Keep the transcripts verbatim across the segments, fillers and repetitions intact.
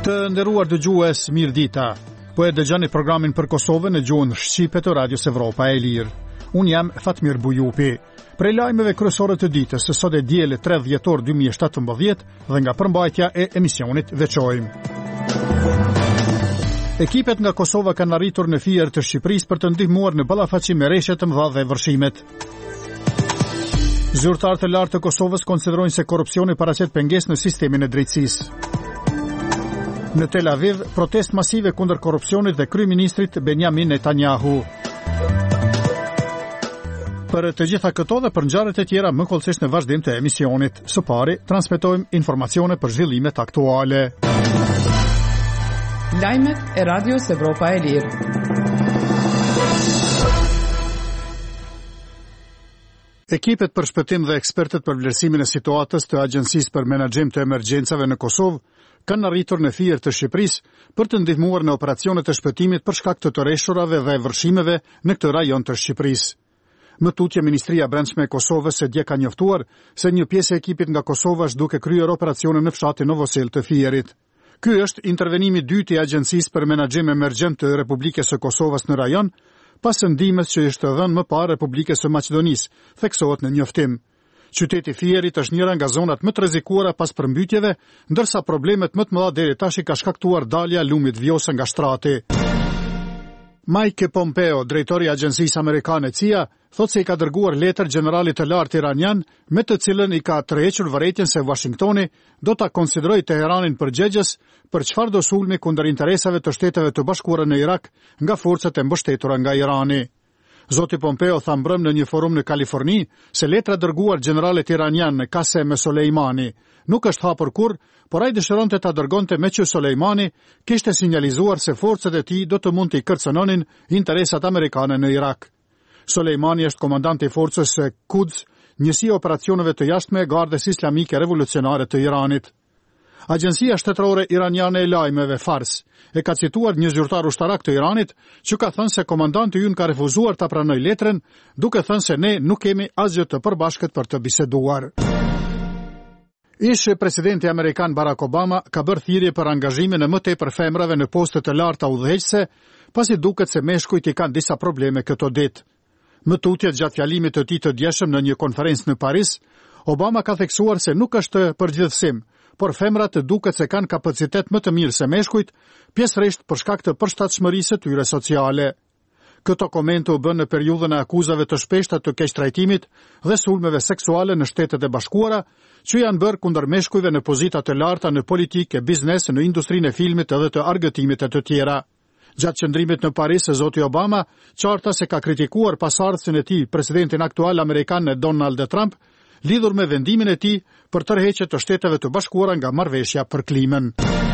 Të nderuar dëgjues, mirëdita. Po e dëgjoni programin për Kosovën në gjuhën shqipe të Radios Evropa e Lirë. Unë jam Fatmir Bujupi. Prej lajmeve kryesore të ditës, sot e diele tridhjetë dhjetor dy mijë e shtatëmbëdhjetë dhe nga përmbajtja e emisionit veçojmë. Ekipet nga Kosova kanë arritur në Fier të Shqipërisë për të ndihmuar në ballafaqim me rreshtet të mëdha dhe vërshimet. Zyrtarët e lartë të Kosovës konsiderojnë se korrupsioni paraqet pengesë në sistemin e drejtësisë. Në Tel Aviv, protest masive kundër korrupsionit dhe kryeministrit Benjamin Netanyahu. Për të gjitha këto dhe për ngjarjet e tjera më kollësisht në vazhdim të emisionit. Së pari, transmetojmë informacione për zhvillimet aktuale. Lajmet e Radios Evropa e Lirë. Ekipet për shpëtim dhe ekspertët për vlerësimin e situatës të Agjencisë për Menaxhim të Emergjencave në Kosovë kanë arritur në Fier të Shqipërisë për të ndihmuar në operacionet e shpëtimit për shkak të të rreshturave dhe vërshimeve në këtë rajon të Shqipërisë. Më tutje Ministria e Brendshme e Kosovës së dje ka njoftuar se një pjesë e ekipit nga Kosova është duke kryer operacione në fshatin Novosel të Fierit. Ky është intervenimi i dytë i Agjencisë për Menaxhim Emergjent të Republikës së Kosovës në rajon, pas ndihmës që është dhënë më parë Republikës së Maqedonisë, theksohet në njoftim. Qyteti Fierit është njëra nga zonat më të rrezikuara pas përmbytjeve, ndërsa problemet më të mëdha deri tash i ka shkaktuar dalja e lumit vjose nga shtrati. Mike Pompeo, drejtori i Agjencisë Amerikane C I A, thotë se i ka dërguar letër generalit të lartë iranian, me të cilën i ka tërhequr vërejtjen se Washingtoni do ta konsiderojë Teheranin përgjegjës për çfarëdo sulmi kundër interesave të Shteteve të Bashkuara në Irak nga forcat e mbështetura nga Irani. Zoti Pompeo tha mbrëm në një forum në Kaliforni se letra dërguar generalit iranian në Qasem Soleimani nuk është hapur kurrë, por ai dëshironte ta dërgonte me që Soleimani kishte sinjalizuar se forcat e tij do të mund të kërcënonin interesat amerikane në Irak. Soleimani është komandant i forcës së Quds, njësia e operacioneve të jashtme e Gardës Islamike Revolucionare të Iranit. Agjencia shtetërore iraniane e lajmeve Fars e ka cituar një zyrtar ushtarak të Iranit që ka thënë se komandanti ynë ka refuzuar ta pranojë letrën, duke thënë se ne nuk kemi asgjë të përbashkët për të biseduar. Ish presidenti amerikan Barack Obama ka bërë thirrje për angazhimin e më tepër femrave në poste të larta udhëheqëse, pasi duket se meshkujt i kanë disa probleme këto ditë. Më tutje gjatë fjalimit të tij të djeshëm në një konferencë në Paris, Obama ka theksuar se nuk është përgjithësim, por femrat duket se kanë kapacitet më të mirë se meshkujt, pjesërisht për shkak të përshtatshmërisë së tyre sociale. Këto komente u bën në periudhën e akuzave të shpeshta të keqtrajtimit dhe sulmeve seksuale në Shtetet e Bashkuara, që janë bërë kundër meshkujve në pozita të larta në politikë, biznes, në industrinë e filmit edhe të argëtimit e të tjera. Gjatë qëndrimit në Paris, zoti Obama qarta se ka kritikuar pasardhësin e tij presidentin aktual amerikan Donald Trump, lidhur me vendimin e tij për tërheqje të Shteteve të Bashkuara nga marrëveshja për klimën.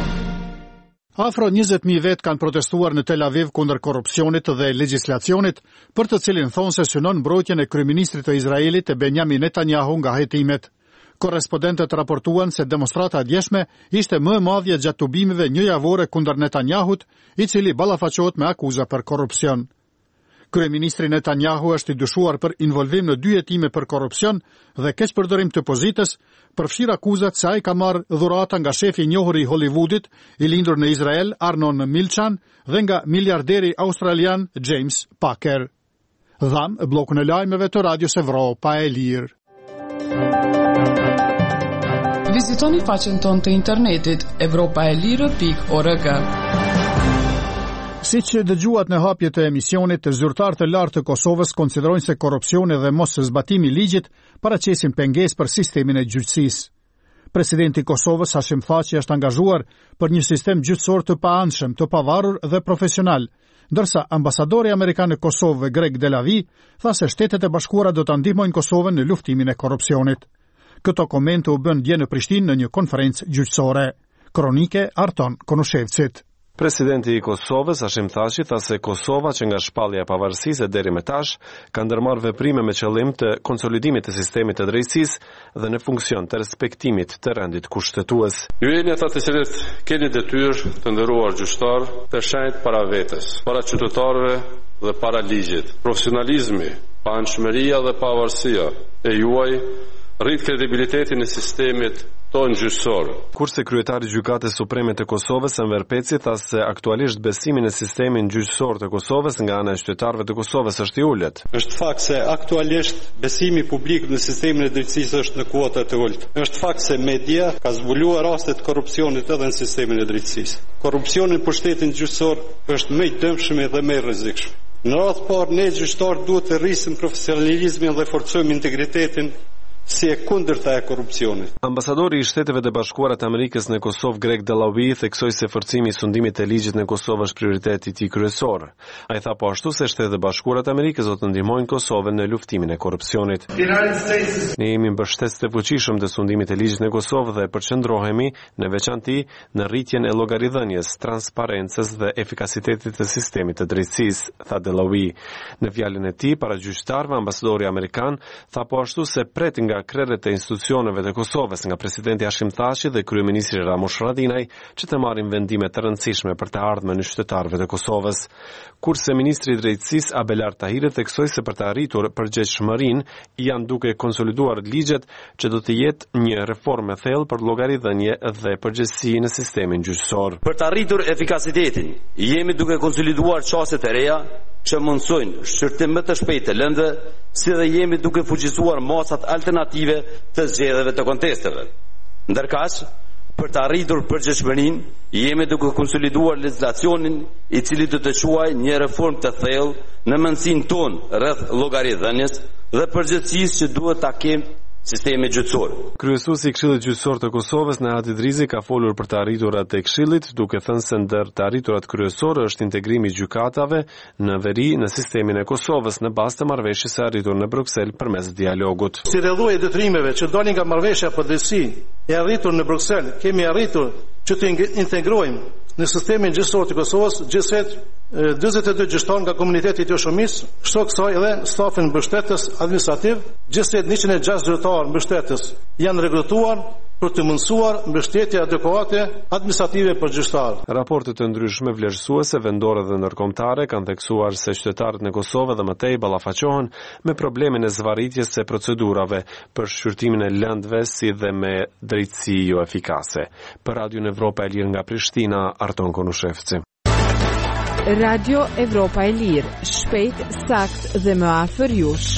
Afro njëzet mijë vet kanë protestuar në Tel Aviv kundër korrupsionit dhe legjislacionit, për të cilin thonë se synon mbrojtjen e kryeministrit të Izraelit Benjamin Netanyahu nga hetimet. Korrespondentët raportuan se demonstrata e djeshme ishte më e madhja gjatë tubimeve një javore kundër Netanyahut, i cili ballafaqohet me akuza për korrupsion. Kryeministri Netanyahu është i dyshuar për involvim në dy hetime për korrupsion dhe keqpërdorim të pozitës, përfshir akuzat se ai ka marrë dhurata nga shefi i njohur i Hollywoodit, i lindur në Izrael, Arnon Milchan, dhe nga miliarderi australian James Packer. Dham bllokun e lajmeve të Radios Evropa e Lirë. Vizitoni faqen tonë të internetit evropa e lirë pikë org. Siç dëgjuat në hapje të emisionit, zyrtarët e lartë të Kosovës konsiderojnë se korrupsioni dhe mos zbatimi i ligjit paraqesin pengesë për sistemin e gjyqësisë. Presidenti i Kosovës Hashim Thaçi është angazhuar për një sistem gjyqësor të paanshëm, të pavarur dhe profesional, ndërsa ambasadori amerikan në Kosovë Greg Delavi tha se Shtetet e Bashkuara do ta ndihmojnë Kosovën në luftimin e korrupsionit. Këto komente u bën dje në Prishtinë në një konferencë gjyqësore. Kronike Arton Konushevcit. Presidenti i Kosovës, Hashim Thaçi, tha se Kosova, që nga shpallja e pavarësisë deri më tash, ka ndërmarrë veprime me qëllim të konsolidimit të sistemit të drejtësisë dhe në funksion të respektimit të rendit kushtetues. Ju jeni ata të cilët keni detyrë të nderuar gjyqtar të shenjtë para vetes, para qytetarëve dhe para ligjit. Profesionalizmi, paanshmëria dhe pavarësia e juaj rrit kredibilitetin e sistemit tonë gjyqësorë. Kurse kryetari i Gjykatës Supreme të Kosovës, Enver Peci, tha se aktualisht besimi në sistemin gjyqësor të Kosovës nga ana e qytetarëve të Kosovës është i ulët. Është fakt se aktualisht besimi publik në sistemin e drejtësisë është në kuota të ulët. Është fakt se media ka zbuluar raste të korrupsionit edhe në sistemin e drejtësisë. Korrupsioni në pushtetin gjyqësor është më i dëmshëm dhe më i rrezikshëm. Në radhë parë, ne gjyqtarë duhet të rrisim profesionalizmin dhe forcojmë integritetin si e kundërta e korrupsionit. Ambasadori i Shteteve të Bashkuara të Amerikës në Kosovë, Greg Delawi, theksoi se forcimi i sundimit të ligjit në Kosovë është prioriteti i tij kryesor. Ai tha po ashtu se Shtetet e Bashkuara të Amerikës do të ndihmojnë Kosovën në luftimin e korrupsionit. Ne jemi mbështetës të fuqishëm të sundimit të ligjit në Kosovë dhe përqendrohemi në veçantë në rritjen e llogaridhënies, transparencës dhe efikasitetit të sistemit të drejtësisë, tha Delawi. Në fjalën e tij para gjyqtarëve, ambasadori amerikan tha po ashtu se pret nga krerët e institucioneve të Kosovës, nga presidenti Hashim Thaçi dhe kryeministri Ramush Haradinaj, që të marrin vendime të rëndësishme për të ardhmen e qytetarëve të Kosovës. Kurse ministri i drejtësisë Abelar Tahiri theksoi se për të arritur përgjegjshmërinë janë duke konsoliduar ligjet që do të jetë një reformë e thellë për llogaridhënie dhe përgjegjësi në sistemin gjyqësor. Për të arritur efikasitetin, jemi duke konsoliduar çështjet e reja që mundsojnë shqyrtim më të shpejtë të lëndëve, si dhe jemi duke fuqizuar masat alternative të zgjedhjeve të kontesteve. Ndërkaq, për të arritur përgjegjshmërinë, jemi duke konsoliduar legjislacionin, i cili do të quajë një reformë të thellë në mendsinë tonë rreth llogaridhënies dhe përgjegjësisë që duhet ta kemë sistemi gjyqësor. Kryesuesi i Këshillit Gjyqësor të Kosovës, Nehati Drizi, ka folur për të arriturat e Këshillit, duke thënë se ndër të arriturat kryesorë është integrimi i gjykatave në veri në sistemin e Kosovës në bazë të marrëveshjes së arritur në Bruksel përmes dialogut. Si rrjedhoi e detrimeve që dalin nga marrëveshja përgjithësi e arritur në Bruksel, kemi arritur që të integrojmë në sistemin gjyqësor të Kosovës gjithsesi dyzet e dy gjyqtarë nga komuniteti i shumicës, kështu kësaj edhe stafin mbështetës administrativ, gjithsesi njëqind e gjashtë zyrtarë mbështetës janë rekrutuar për të mundësuar mbështetje adekuate administrative për gjyqtarë. Raporte të ndryshme vlerësuese vendore dhe ndërkombëtare kanë theksuar se qytetarët në Kosovë dhe më tej ballafaqohen me problemin e zvarritjes së procedurave për shqyrtimin e lëndëve si dhe me drejtësi jo efikase. Për Radio Evropa e Lirë nga Prishtina, Arton Konushevci. Radio Evropa e Lirë, shpejt, sakt dhe më afër jush.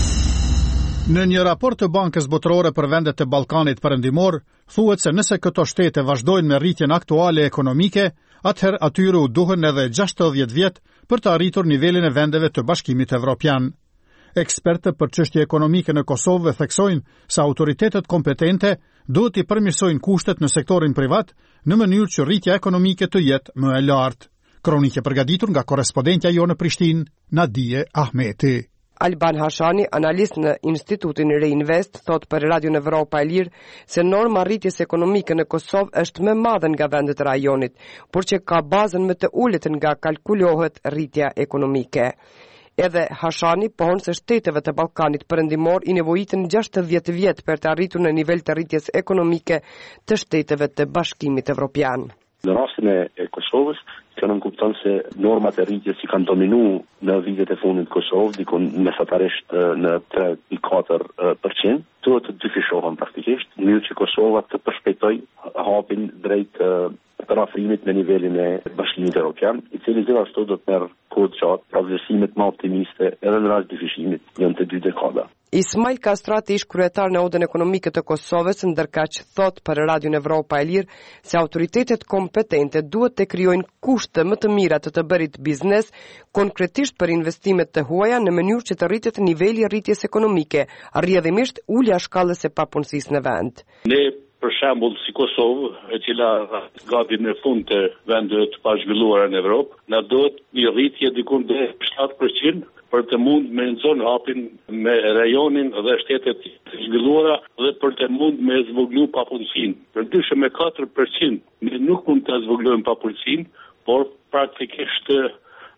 Në një raport të Bankës Botërore për vendet e Ballkanit Perëndimor, thuhet se nëse këto shtete vazhdojnë me rritjen aktuale ekonomike, atëherë atyre u duhen edhe gjashtëdhjetë vjet për të arritur nivelin e vendeve të Bashkimit Evropian. Ekspertë për çështje ekonomike në Kosovë theksojnë se autoritetet kompetente duhet i përmirësojnë kushtet në sektorin privat në mënyrë që rritja ekonomike të jetë më e lartë. Kronikë e përgatitur nga korrespondentja jonë në Prishtinë, Nadije Ahmeti. Alban Hashani, analist në Institutin Reinvest, thot për Radio Evropa e Lirë se norma rritjes ekonomike në Kosovë është më madhe nga vendet e rajonit, por që ka bazën më të ulët nga kalkulohet rritja ekonomike. Edhe Hashani pohon se shteteve të Ballkanit Perëndimor i nevojiten gjashtëdhjetë vjet për të arritur në nivel të rritjes ekonomike të shteteve të Bashkimit Evropian. Në rastin e Kosovës, që nëmë kupton se normat e rritjes i kanë dominu në vitet e fundit në Kosovë, dikon mesatarisht në tre deri në katër përqind, të të dyfishohen praktikisht, në mënyrë që Kosova të përshpejtoj hapin drejt parafrimit në nivelin e Bashkimit Evropian, i cili gjithashtu do të merr kohë gjatë, pra vlerësimet më optimiste edhe në rast dyfishimit janë të dy dekada. Ismail Kastrati, ish kryetar në Odën Ekonomike të Kosovës, ndërkaq thot për Radio Evropa e Lirë se autoritetet kompetente duhet të krijojnë kushte më të mira të të bërit biznes, konkretisht për investimet të huaja në mënyrë që të rritet niveli i rritjes ekonomike, rrjedhimisht ulja e shkallës së papunësisë në vend. Ne për shembull si Kosovë, e cila gati në fund të vendeve të pazhvilluara në Evropë, na duhet një rritje diku deri shtatë përqind për të mund me nxon hapin me rajonin dhe shtetet të zhvilluara dhe për të mund me zvoglu papunësinë. Përndryshe me katër përqind ne nuk mund të zvoglojmë papunësinë, por praktikisht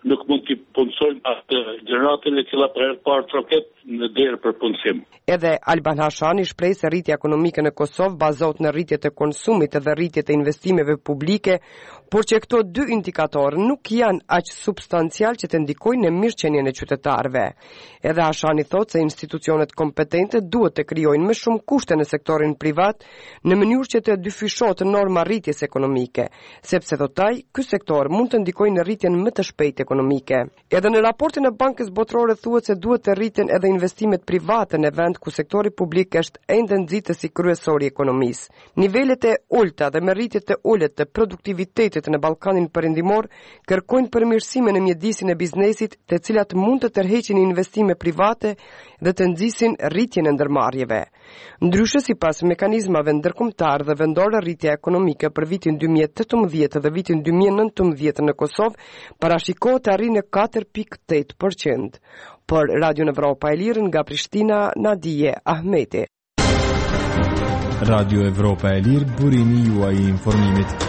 nuk mund të punësojnë atë gjeneratën e cila për herë të parë troket në derë për punësim. Edhe Alban Hashani shpreh se rritja ekonomike në Kosovë bazohet në rritje të konsumit dhe rritje të investimeve publike, por që këto dy indikatorë nuk janë aq substancial që të ndikojnë në mirëqenien e qytetarëve. Edhe Hashani thotë se institucionet kompetente duhet të krijojnë më shumë kushte në sektorin privat në mënyrë që të dyfishohet norma rritjes ekonomike, sepse thotë ai, ky sektor mund të ndikojë në rritjen më të shpejtë ekonomike. Edhe në raportin e Bankës Botërore thuhet se duhet të rriten edhe investimet private në vend ku sektori publik është ende nxitësi kryesor i ekonomisë. Nivelet e ulta dhe merritjet e ulët të produktivitetit në Ballkanin Perëndimor kërkojnë përmirësime në mjedisin e biznesit, të cilat mund të tërheqin investime private dhe të nxisin rritjen e ndërmarrjeve. Ndryshe, sipas mekanizmave ndërkombëtar dhe vendore, rritja ekonomike për vitin dy mijë e tetëmbëdhjetë dhe vitin dy mijë e nëntëmbëdhjetë në Kosovë parashikohet të arrijë në katër pikë tetë përqind. Për Radio Evropa e Lirë nga Prishtina, Nadije Ahmeti. Radio Evropa e Lirë, burimi juaj i informimit.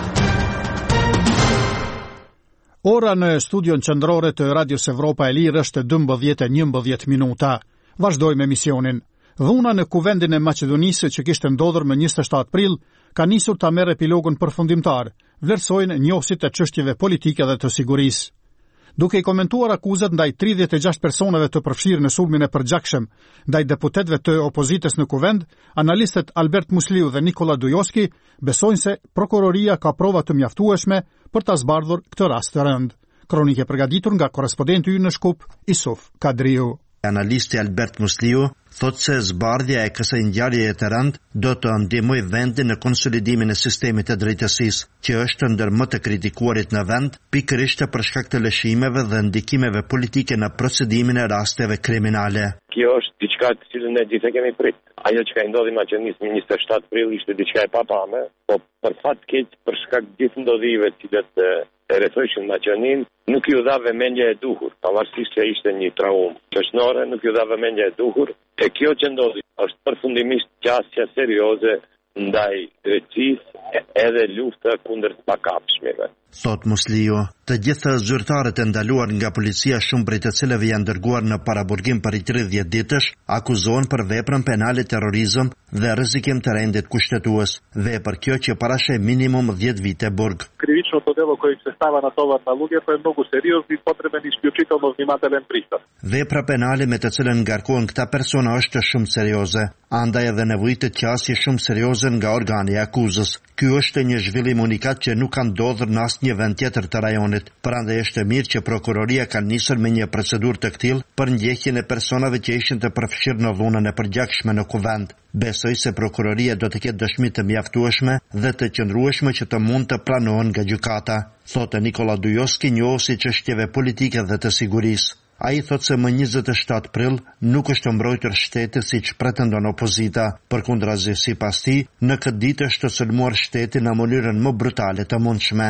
Ora në studion qendrore të Radios Evropa e Lirë është dymbëdhjetë e njëmbëdhjetë minuta. Vazhdojmë emisionin. Dhuna në kuvendin e Maqedonisë që kishte ndodhur më njëzet e shtatë prill ka nisur ta merr epilogun përfundimtar, vlerësojnë njohësit e çështjeve politike dhe të sigurisë. Duke i komentuar akuzat ndaj tridhjetë e gjashtë personave të përfshirë në sulmin e përgjakshëm ndaj deputetëve të opozitës në kuvend, analistët Albert Musliu dhe Nikola Dujoski besojnë se prokuroria ka prova të mjaftueshme për ta zbardhur këtë rast të rënd. Kronike përgatitur nga korrespondenti ynë në Shkup, Isuf Kadriu. Analisti Albert Musliu thot se zbardhja e kësaj ngjarjeje të rënd do të ndihmojë vendin në konsolidimin e sistemit të drejtësisë, që është ndër më të kritikuarit në vend, pikërisht për shkak të lëshimeve dhe ndikimeve politike në procedimin e rasteve kriminale. Kjo është diçka të cilën ne gjithë kemi prit. Ajo që ka ndodhur në Maqedonisë në njëzet e shtatë prill ishte diçka e papame, po për fat keq për shkak të gjithë ndodhive të cilat e rrethojshin Maqedoninë, nuk ju dha vëmendje e duhur, pavarësisht se ishte një traumë çështnore, nuk ju dha vëmendje e duhur. E kjo që ndodhi është përfundimisht qasja serioze ndaj drejtësisë edhe lufta kundër të pakapshmeve. Thot Musliu, të gjitha zyrtarët e ndaluar nga policia, shumë prej të cilëve janë dërguar në paraburgim për tridhjetë ditësh, akuzohen për veprën penale terrorizëm dhe rrezikim të rendit kushtetues, vepër kjo që parashej minimum dhjetë vite burg. Krivičното дело koje se stava na tovar na lugjeto je mnogo seriozno i potreban isključitelno vнимателен pristup. Vepra penale me të cilën ngarkohen këta persona është shumë serioze, andaj edhe nevojitet qasje shumë serioze nga organi i akuzës. Ky është një zhvillim unikat që nuk ka ndodhur në asnjë vend tjetër të rajonit. Prandaj është mirë që prokuroria ka nisur me një procedurë të tillë për ndjekjen e personave që ishin të përfshirë në dhunën e përgjakshme në kuvend. Besoj se prokuroria do të ketë dëshmi të mjaftueshme dhe të qëndrueshme që të mund të pranohen nga gjykata, thotë Nikola Dujoski, njohësi çështjeve politike dhe të sigurisë. Ai thot se më njëzet e shtatë prill nuk është mbrojtur shteti siç pretendon opozita, përkundrazi sipas tij, në këtë ditë është sulmuar shteti në mënyrën më brutale të mundshme.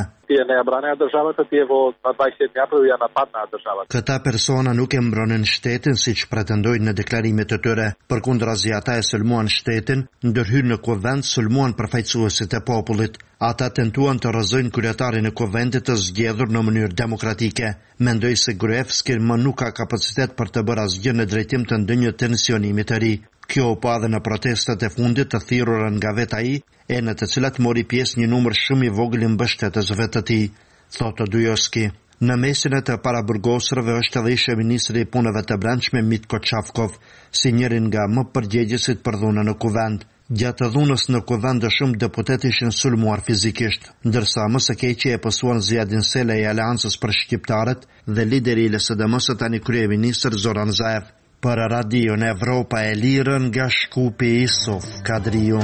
Këta persona nuk e mbronin shtetin siç pretendojnë në deklarimet e tyre, përkundrazi ata e sulmuan shtetin, ndërhyrë në kuvend sulmuan përfaqësuesit e popullit. Ata tentuan të rrëzojnë kryetarin e kuvendit të zgjedhur në mënyrë demokratike. Mendoj se Gruevski më nuk ka kapacitet për të bërë asgjë në drejtim të ndonjë tensionimi të ri. Kjo u pa dhe në protestat e fundit të thirrura nga vetë ai, e në të cilat mori pjesë një numër shumë i vogël i mbështetësve të tij, thotë Dujoski. Në mesin e të paraburgosërve është edhe ish ministri i punëve të brendshme Mitko Çavkov, si njërin nga më përgjegjësit për dhunën në kuvend. Gjatë dhunës në kuvend shumë deputet ishin sulmuar fizikisht, ndërsa më së keqi e pësuan Ziadin Sela i Aleancës për Shqiptarët dhe lideri i L S D M-s tani kryeministër Zoran Zaev. Për Radio në Evropa e Lirë nga Shkupi, Isuf Kadriu.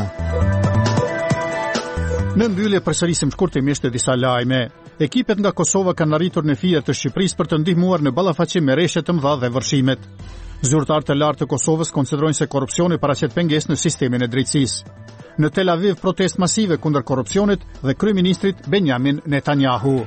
Në mbyllje përsërisim shkurtimisht disa lajme. Ekipet nga Kosova kanë arritur në fije të Shqipërisë për të ndihmuar në ballafaqim me rreshtet të mëdha dhe vërshimet. Zyrtarët e lartë të Kosovës konsiderojnë se korrupsioni paraqet pengesë në sistemin e drejtësisë. Në Tel Aviv protest masive kundër korrupsionit dhe kryeministrit Benjamin Netanyahu.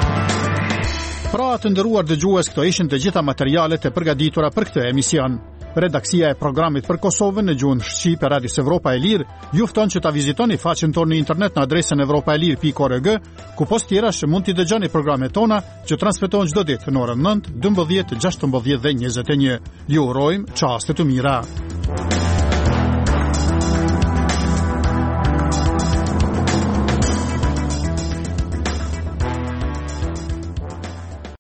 Pra të nderuar dëgjues, këto ishin të gjitha materialet e përgatitura për këtë emision. Redaksia e programit për Kosovën në gjuhën shqipe e Radios Evropa e Lirë ju fton që ta vizitoni faqen tonë në internet në adresën evropaelir pikë org, ku post tjera që mund t'i dëgjoni programet tona që transmetohen çdo ditë në orën nëntë, dymbëdhjetë, gjashtëmbëdhjetë dhe njëzet e një. Ju urojmë çaste të mira.